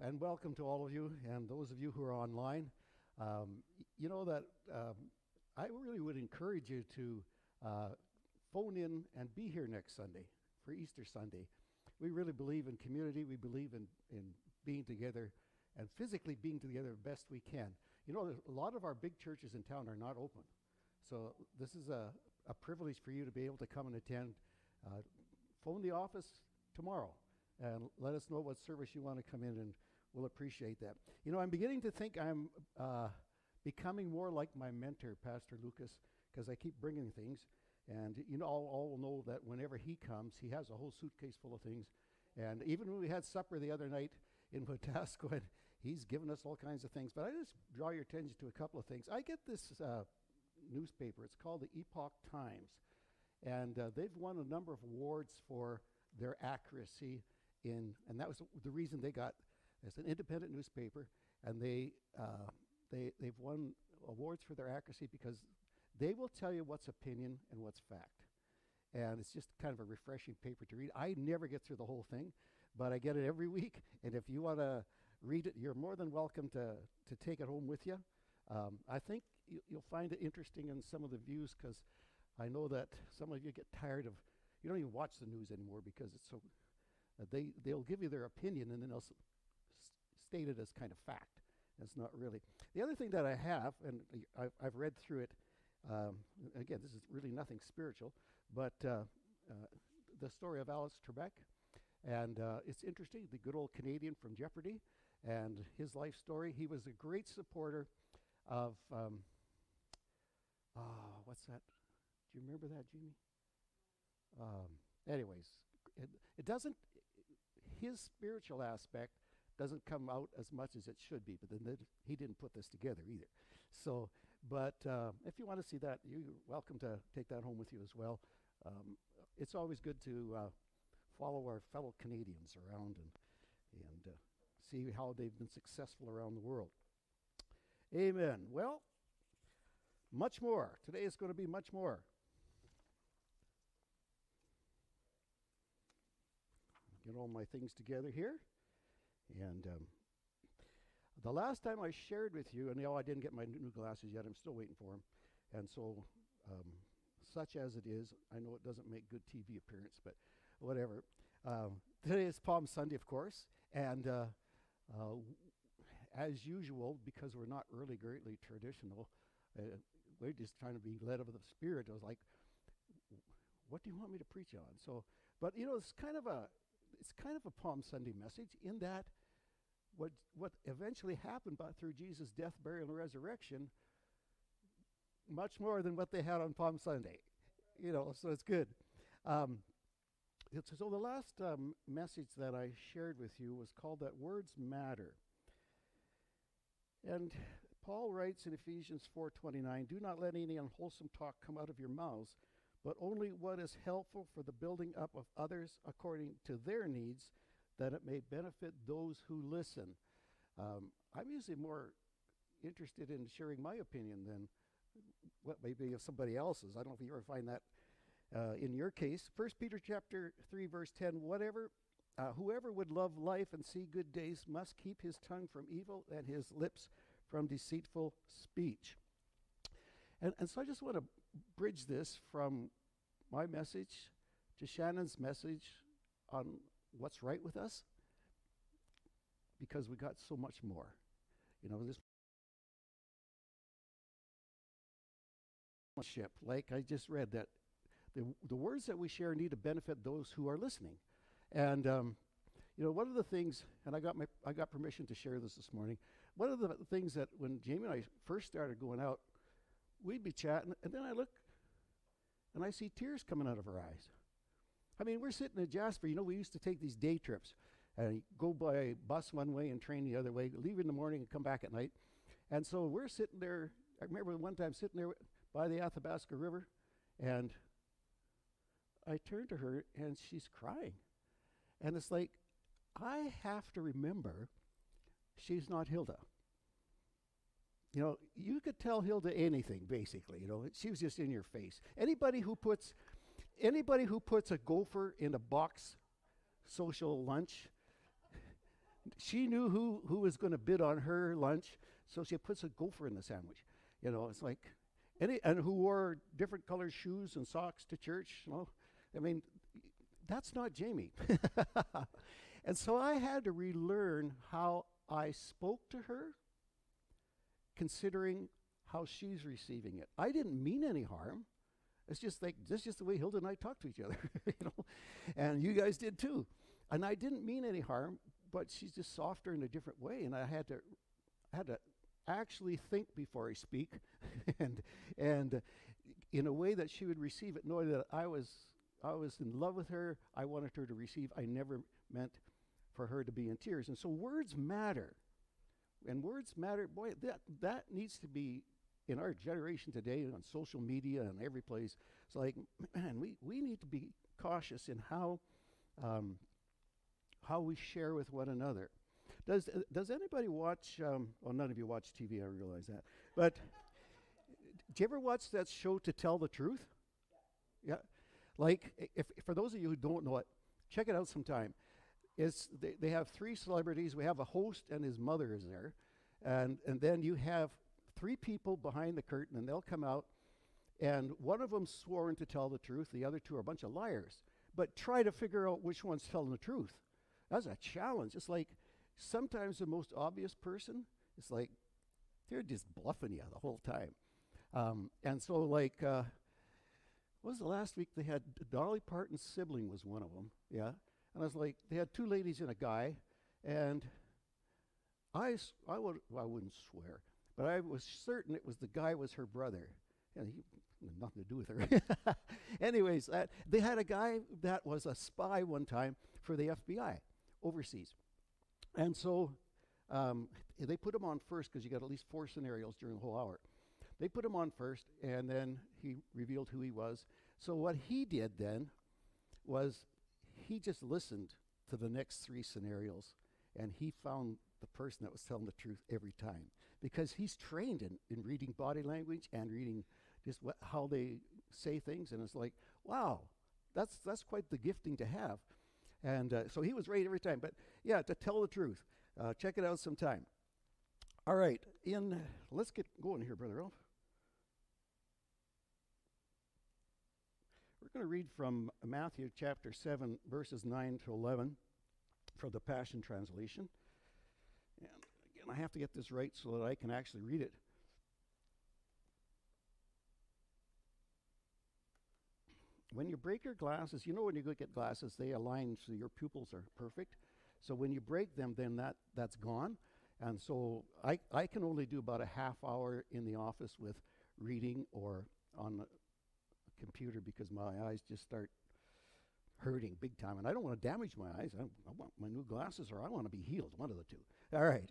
and welcome to all of you and those of you who are online. You know that I really would encourage you to uh, phone in and be here next Sunday for Easter Sunday. We really believe in community. We believe in being together and physically being together the best we can. You know, a lot of our big churches in town are not open. So this is a privilege for you to be able to come and attend. Uh, Phone the office tomorrow and let us know what service you want to come in, and we'll appreciate that. You know, I'm beginning to think I'm becoming more like my mentor, Pastor Lucas, because I keep bringing things. And, you know, all will know that whenever he comes, he has a whole suitcase full of things. And even when we had supper the other night in Wetaskiwin, he's given us all kinds of things. But I just draw your attention to a couple of things. I get this newspaper. It's called the Epoch Times. And they've won a number of awards for their accuracy and that was the reason they got, as an independent newspaper, and they've won awards for their accuracy because they will tell you what's opinion and what's fact. And it's just kind of a refreshing paper to read. I never get through the whole thing, but I get it every week. And if you want to read it, you're more than welcome to take it home with you. I think you'll find it interesting in some of the views, because I know that some of you get tired of, you don't even watch the news anymore because it's so, they'll give you their opinion and then they'll state it as kind of fact. It's not really. The other thing that I have, and I've read through it, again, this is really nothing spiritual, but the story of Alex Trebek, and it's interesting, the good old Canadian from Jeopardy, and his life story. He was a great supporter of, what's that? Do you remember that, Jimmy? Anyways, it doesn't, his spiritual aspect doesn't come out as much as it should be, but then he didn't put this together either. So, but if you want to see that, you're welcome to take that home with you as well. It's always good to follow our fellow Canadians around and see how they've been successful around the world. Amen. Well, much more. Today is going to be much more. Get all my things together here. And the last time I shared with you, and I didn't get my new glasses yet, I'm still waiting for them. And so, such as it is, I know it doesn't make good TV appearance, but whatever. Today is Palm Sunday, of course. And as usual, because we're not really greatly traditional, we're just trying to be led of the Spirit. I was like, what do you want me to preach on? So, but you know, it's kind of a Palm Sunday message, in that what eventually happened through Jesus' death, burial, and resurrection, much more than what they had on Palm Sunday. You know, so it's good. So the last message that I shared with you was called that Words Matter. And Paul writes in Ephesians 4:29, "Do not let any unwholesome talk come out of your mouths, but only what is helpful for the building up of others according to their needs, that it may benefit those who listen." I'm usually more interested in sharing my opinion than what may be of somebody else's. I don't know if you ever find that in your case. 1 Peter chapter 3, verse 10, whoever would love life and see good days must keep his tongue from evil and his lips from deceitful speech. And so I just want to bridge this from my message to Shannon's message on what's right with us, because we got so much more. You know, this ship, like I just read, that the words that we share need to benefit those who are listening. And you know, one of the things, and I got permission to share this morning. One of the things that when Jamie and I first started going out, we'd be chatting, and then I look, and I see tears coming out of her eyes. I mean, we're sitting in Jasper. You know, we used to take these day trips, and go by bus one way and train the other way, leave in the morning and come back at night. And so we're sitting there. I remember one time sitting there by the Athabasca River, and I turned to her, and she's crying. And it's like, I have to remember she's not Hilda. You know, you could tell Hilda anything, basically. You know, she was just in your face. Anybody who puts a gopher in a box social lunch, She knew who was going to bid on her lunch, so she puts a gopher in the sandwich. You know, it's like, and who wore different colored shoes and socks to church. You know, I mean, that's not Jamie. And so I had to relearn how I spoke to her, considering how she's receiving it. I didn't mean any harm. It's just like, that's just the way Hilda and I talk to each other, you know, and you guys did too. And I didn't mean any harm, but she's just softer in a different way, and I had to actually think before I speak, and in a way that she would receive it, knowing that I was in love with her. I wanted her to receive. I never meant for her to be in tears. And so words matter, and words matter. Boy, that needs to be in our generation today on social media and every place. It's like, man, we need to be cautious in how we share with one another. Does anybody watch, well, none of you watch TV, I realize that, but do you ever watch that show To Tell the Truth? Yeah. Like, if for those of you who don't know it, check it out sometime. They have three celebrities. We have a host and his mother is there, and then you have three people behind the curtain, and they'll come out, and one of them's sworn to tell the truth. The other two are a bunch of liars. But try to figure out which one's telling the truth. That's a challenge. It's like sometimes the most obvious person, it's like they're just bluffing you the whole time. And so, like, what was the last week they had? Dolly Parton's sibling was one of them, yeah. And I was like, they had two ladies and a guy, and I wouldn't swear, but I was certain it was the guy was her brother, and he had nothing to do with her. Anyways, they had a guy that was a spy one time for the FBI overseas, and so they put him on first because you got at least 4 scenarios during the whole hour. They put him on first, and then he revealed who he was. So what he did then was he just listened to the next 3 scenarios, and he found the person that was telling the truth every time, because he's trained in reading body language and reading just how they say things, and it's like, wow, that's quite the gifting to have. And so he was right every time. But yeah, To Tell the Truth. Check it out sometime. All right, let's get going here, Brother Ralph. We're going to read from Matthew chapter 7, verses 9 to 11 from the Passion Translation. And again, I have to get this right so that I can actually read it. When you break your glasses, you know when you go get glasses, they align so your pupils are perfect. So when you break them, then that's gone. And so I can only do about a half hour in the office with reading or on the computer because my eyes just start hurting big time. And I don't want to damage my eyes. I want my new glasses, or I want to be healed, one of the two. All right.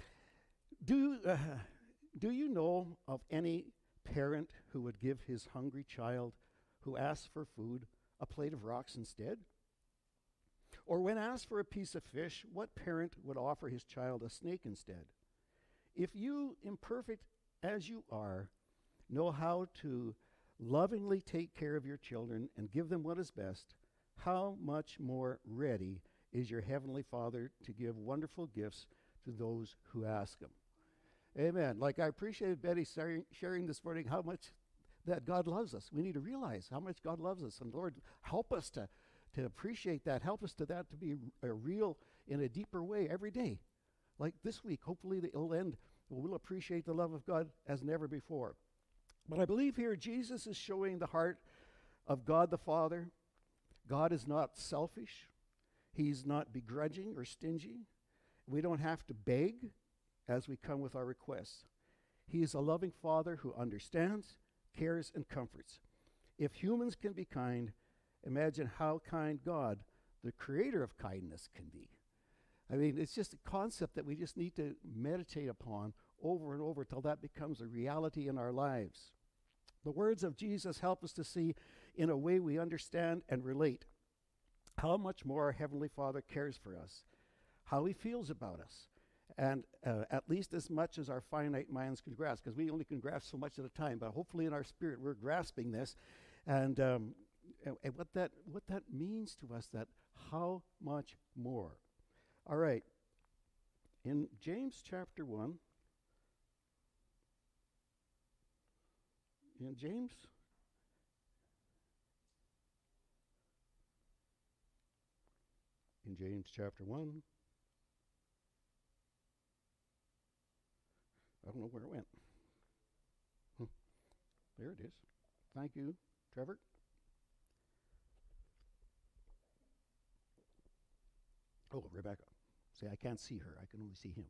Do you know of any parent who would give his hungry child who asks for food a plate of rocks instead? Or when asked for a piece of fish, what parent would offer his child a snake instead? If you, imperfect as you are, know how to lovingly take care of your children and give them what is best, how much more ready is your heavenly Father to give wonderful gifts to those who ask him? Amen. Like, I appreciated Betty sharing this morning how much that God loves us. We need to realize how much God loves us. And Lord, help us to appreciate that. Help us to that to be real in a deeper way every day. Like this week, hopefully it'll end. We'll appreciate the love of God as never before. But I believe here Jesus is showing the heart of God the Father. God is not selfish. He's not begrudging or stingy. We don't have to beg as we come with our requests. He is a loving Father who understands, cares, and comforts. If humans can be kind, imagine how kind God, the creator of kindness, can be. I mean, it's just a concept that we just need to meditate upon over and over till that becomes a reality in our lives. The words of Jesus help us to see in a way we understand and relate how much more our Heavenly Father cares for us, how he feels about us, and at least as much as our finite minds can grasp, because we only can grasp so much at a time, but hopefully in our spirit we're grasping this, and what that means to us, that how much more. All right, In James chapter 1, in James, chapter 1, I don't know where it went. There it is. Thank you, Trevor. Oh, Rebecca. See, I can't see her. I can only see him.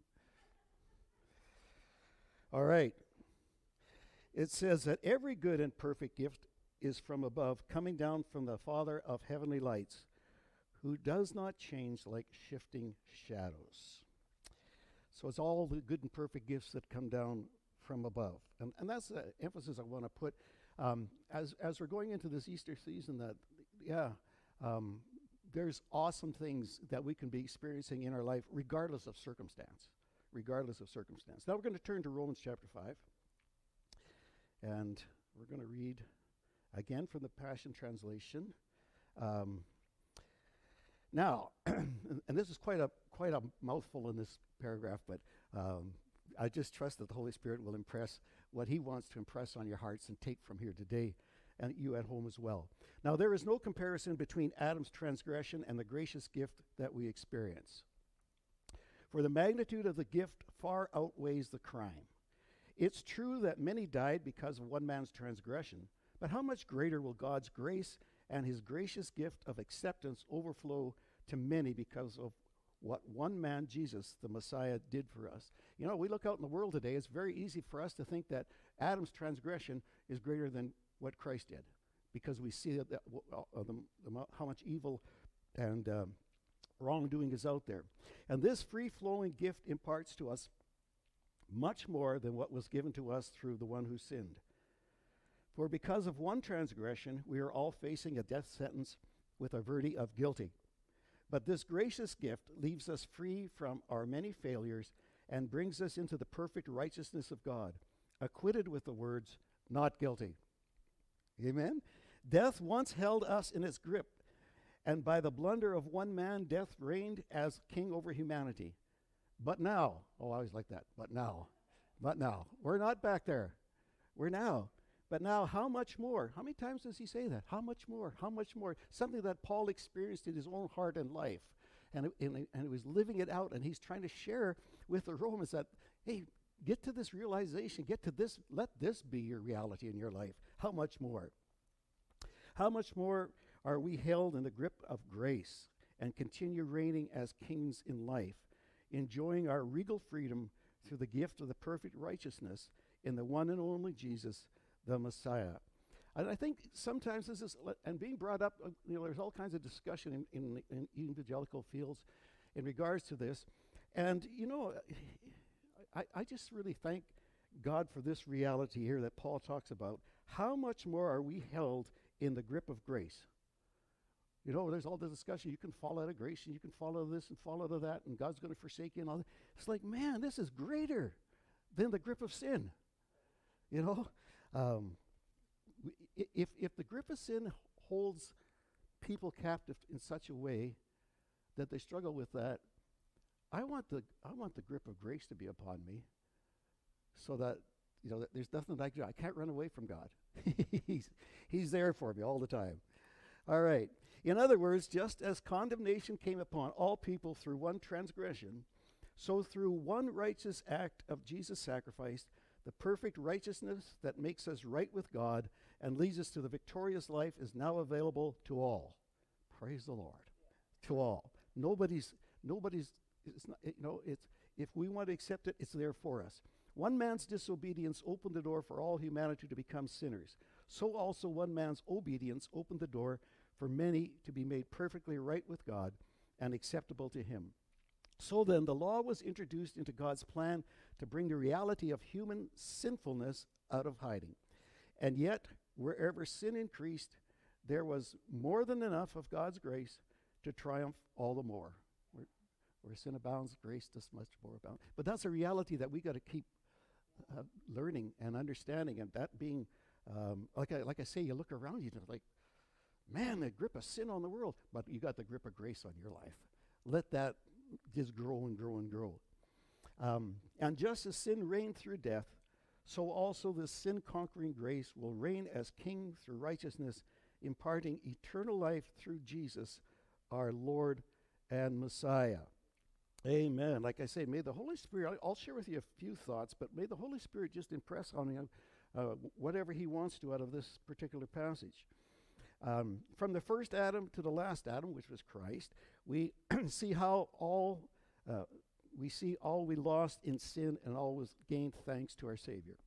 All right. It says that every good and perfect gift is from above, coming down from the Father of heavenly lights, who does not change like shifting shadows. So it's all the good and perfect gifts that come down from above. And that's the emphasis I want to put as we're going into this Easter season, that, there's awesome things that we can be experiencing in our life regardless of circumstance. Regardless of circumstance. Now we're going to turn to Romans chapter 5. And we're going to read again from the Passion Translation. Now, and this is quite a mouthful in this paragraph, but I just trust that the Holy Spirit will impress what he wants to impress on your hearts and take from here today, and you at home as well. Now, there is no comparison between Adam's transgression and the gracious gift that we experience. For the magnitude of the gift far outweighs the crime. It's true that many died because of one man's transgression, but how much greater will God's grace and his gracious gift of acceptance overflow to many because of what one man, Jesus, the Messiah, did for us? You know, we look out in the world today, it's very easy for us to think that Adam's transgression is greater than what Christ did, because we see how much evil and wrongdoing is out there. And this free-flowing gift imparts to us much more than what was given to us through the one who sinned. For because of one transgression, we are all facing a death sentence with a verdict of guilty. But this gracious gift leaves us free from our many failures and brings us into the perfect righteousness of God, acquitted with the words, not guilty. Amen? Death once held us in its grip, and by the blunder of one man, death reigned as king over humanity. But now, I always like that, but now, we're not back there. We're now. But now, how much more? How many times does he say that? How much more? How much more? Something that Paul experienced in his own heart and life. And he was living it out, and he's trying to share with the Romans that, hey, get to this realization, get to this, let this be your reality in your life. How much more? How much more are we held in the grip of grace and continue reigning as kings in life, enjoying our regal freedom through the gift of the perfect righteousness in the one and only Jesus, the Messiah? And I think sometimes this is, and being brought up, there's all kinds of discussion in evangelical fields in regards to this. And, I just really thank God for this reality here that Paul talks about. How much more are we held in the grip of grace? There's all the discussion. You can fall out of grace, and you can fall out of this and fall out of that, and God's going to forsake you and all that. It's like, man, this is greater than the grip of sin. If the grip of sin holds people captive in such a way that they struggle with that, I want the grip of grace to be upon me, so that that there's nothing that I can do. I can't run away from God. He's there for me all the time. All right. In other words, just as condemnation came upon all people through one transgression, so through one righteous act of Jesus' sacrifice, the perfect righteousness that makes us right with God and leads us to the victorious life is now available to all. Praise the Lord. To all. Nobody's, it's not, if we want to accept it, it's there for us. One man's disobedience opened the door for all humanity to become sinners. So also one man's obedience opened the door for many to be made perfectly right with God and acceptable to him. So then, the law was introduced into God's plan to bring the reality of human sinfulness out of hiding. And yet, wherever sin increased, there was more than enough of God's grace to triumph all the more. Where sin abounds, grace does much more abound. But that's a reality that we got to keep learning and understanding, and that being, like I say, you look around you and like, man, the grip of sin on the world, but you got the grip of grace on your life. Let that just grow and grow and grow. And just as sin reigned through death, so also the sin-conquering grace will reign as king through righteousness, imparting eternal life through Jesus, our Lord and Messiah. Amen. Like I say, may the Holy Spirit, I'll share with you a few thoughts, but may the Holy Spirit just impress on you whatever he wants to out of this particular passage. From the first Adam to the last Adam, which was Christ, we see how all we lost in sin and all was gained thanks to our Savior.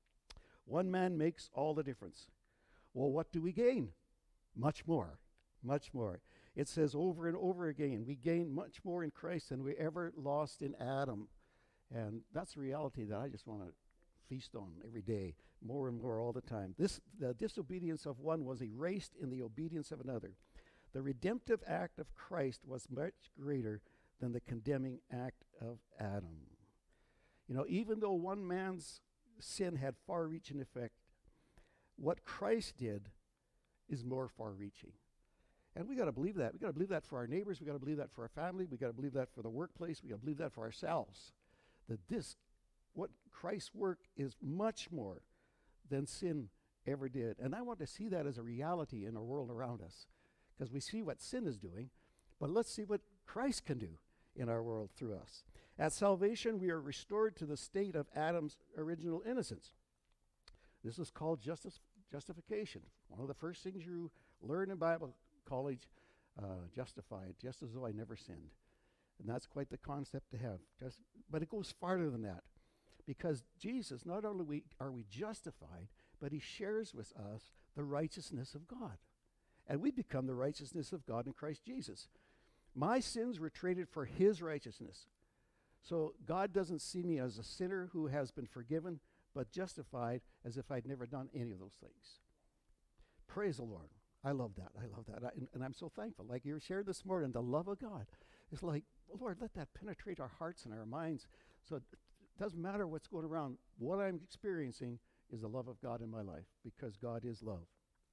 One man makes all the difference. Well, what do we gain? Much more, much more. It says over and over again, we gain much more in Christ than we ever lost in Adam. And that's a reality that I just want to feast on every day, more and more all the time. The disobedience of one was erased in the obedience of another. The redemptive act of Christ was much greater than the condemning act of Adam. You know, even though one man's sin had far-reaching effect, what Christ did is more far-reaching. And we got to believe that. We got to believe that for our neighbors. We got to believe that for our family. We got to believe that for the workplace. We got to believe that for ourselves. That what Christ's work is much more than sin ever did. And I want to see that as a reality in our world around us, because we see what sin is doing, but let's see what Christ can do in our world through us. At salvation, we are restored to the state of Adam's original innocence. This is called justification. One of the first things you learn in Bible college, justified, just as though I never sinned. And that's quite the concept to have. But it goes farther than that, because Jesus, not only are we justified, but he shares with us the righteousness of God. And we become the righteousness of God in Christ Jesus. My sins were traded for his righteousness. So God doesn't see me as a sinner who has been forgiven, but justified as if I'd never done any of those things. Praise the Lord. I love that. I love that. And I'm so thankful. Like you shared this morning, the love of God. It's like, Lord, let that penetrate our hearts and our minds. So it doesn't matter what's going around. What I'm experiencing is the love of God in my life, because God is love.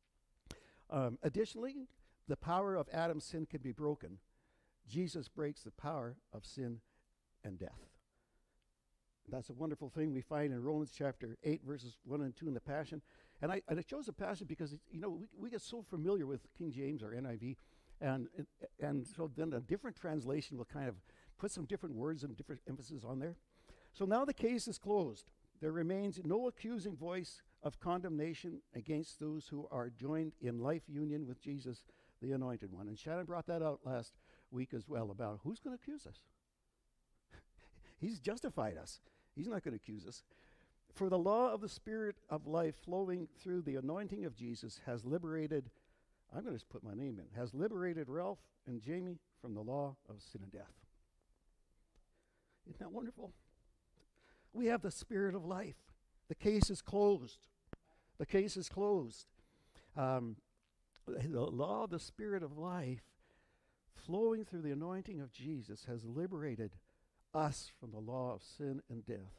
Additionally, the power of Adam's sin can be broken. Jesus breaks the power of sin and death. That's a wonderful thing we find in Romans chapter 8, verses 1 and 2 in the Passion. And I chose the Passion because, we get so familiar with King James or NIV, and so then a different translation will kind of put some different words and different emphasis on there. So now the case is closed. There remains no accusing voice of condemnation against those who are joined in life union with Jesus, the Anointed One. And Shannon brought that out last week as well, about who's going to accuse us. He's justified us. He's not going to accuse us. For the law of the Spirit of life flowing through the anointing of Jesus has liberated, I'm going to just put my name in, has liberated Ralph and Jamie from the law of sin and death. Isn't that wonderful? We have the Spirit of life. The case is closed. The case is closed. The law of the Spirit of life flowing through the anointing of Jesus has liberated us from the law of sin and death.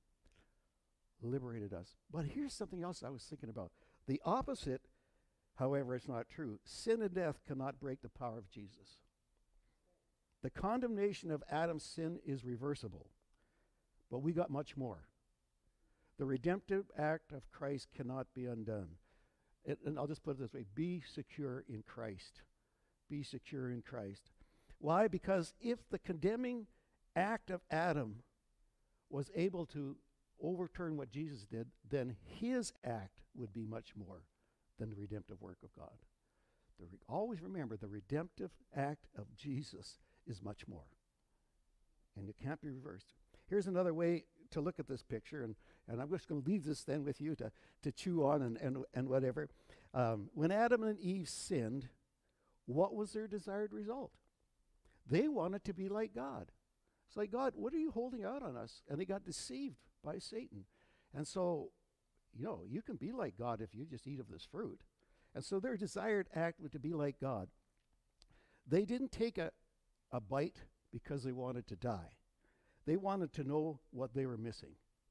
Liberated us. But here's something else I was thinking about. The opposite, however, is not true. Sin and death cannot break the power of Jesus. The condemnation of Adam's sin is reversible, but we got much more. The redemptive act of Christ cannot be undone. And I'll just put it this way: be secure in Christ. Be secure in Christ. Why? Because if the condemning act of Adam was able to overturn what Jesus did, then his act would be much more than the redemptive work of God. Always remember, the redemptive act of Jesus is much more, and it can't be reversed. Here's another way to look at this picture, and I'm just going to leave this then with you to chew on and whatever. When Adam and Eve sinned, what was their desired result? They wanted to be like God. It's like, God, what are you holding out on us? And they got deceived by Satan. And so, you can be like God if you just eat of this fruit. And so their desired act was to be like God. They didn't take a bite because they wanted to die. They wanted to know what they were missing.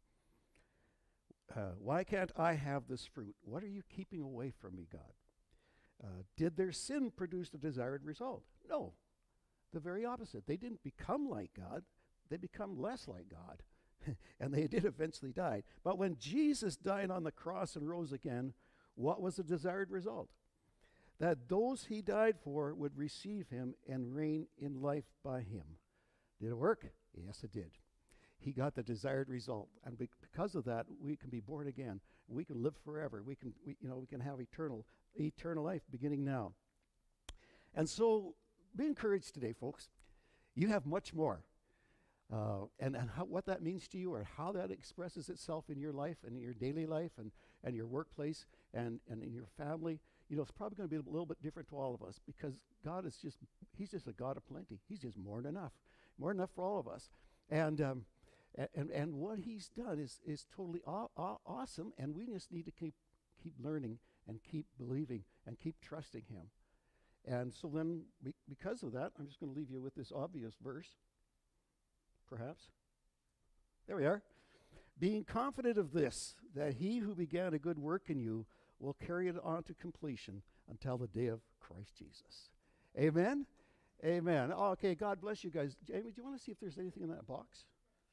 Why can't I have this fruit? What are you keeping away from me, God? Did their sin produce the desired result? No. The very opposite. They didn't become like God. they become less like God. And they did eventually die. But when Jesus died on the cross and rose again, what was the desired result? That those he died for would receive him and reign in life by him. Did it work? Yes, it did. He got the desired result. And because of that, we can be born again. We can live forever. We can have eternal life beginning now. And so be encouraged today, folks. You have much more. And what that means to you, or how that expresses itself in your life and in your daily life and your workplace and in your family, it's probably going to be a little bit different to all of us, because God is he's just a God of plenty. He's just more than enough for all of us. And what he's done is totally awesome, and we just need to keep learning and keep believing and keep trusting him. And so then, because of that, I'm just going to leave you with this obvious verse. Perhaps. There we are. Being confident of this, that he who began a good work in you will carry it on to completion until the day of Christ Jesus. Amen? Amen. Okay, God bless you guys. Jamie, do you want to see if there's anything in that box?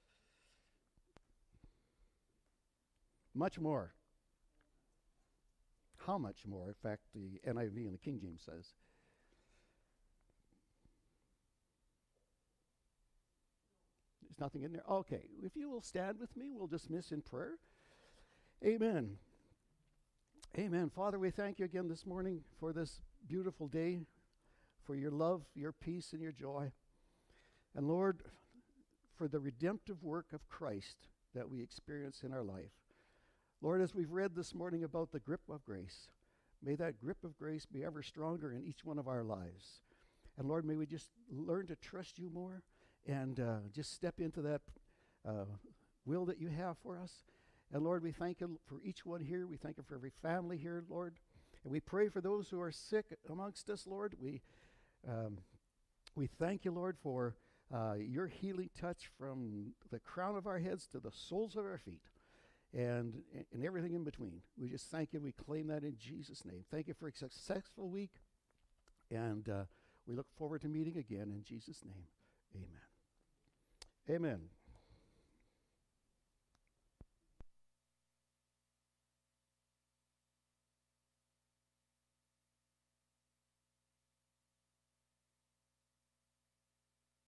Much more. How much more? In fact, the NIV and the King James says. There's nothing in there. Okay, if you will stand with me, we'll dismiss in prayer. Amen. Amen. Father, we thank you again this morning for this beautiful day, for your love, your peace, and your joy. And Lord, for the redemptive work of Christ that we experience in our life. Lord, as we've read this morning about the grip of grace, may that grip of grace be ever stronger in each one of our lives. And Lord, may we just learn to trust you more and just step into that will that you have for us. And Lord, we thank you for each one here. We thank you for every family here, Lord. And we pray for those who are sick amongst us, Lord. We thank you, Lord, for your healing touch from the crown of our heads to the soles of our feet and everything in between. We just thank you. We claim that in Jesus' name. Thank you for a successful week. And we look forward to meeting again in Jesus' name. Amen. Amen.